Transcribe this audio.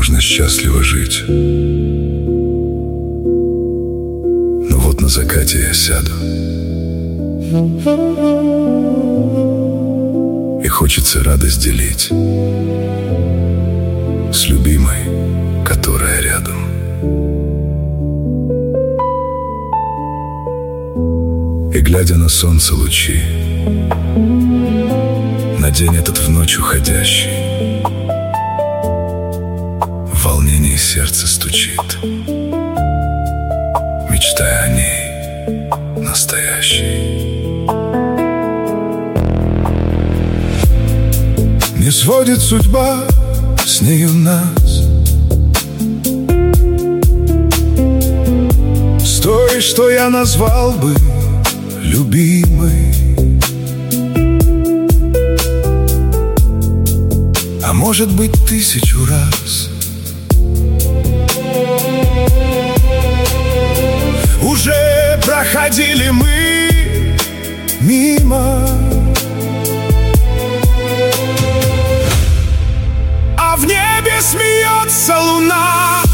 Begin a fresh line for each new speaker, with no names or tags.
можно счастливо жить. Но вот на закате я сяду, и хочется радость делить с любимой, которая рядом. И глядя на солнце лучи, на день этот в ночь уходящий, в волнении сердце стучит, мечтая о ней настоящей. Не сводит судьба с нею нас с той, что я назвал бы любимой. А может быть, 1000 раз уже проходили мы мимо, а в небе смеется луна.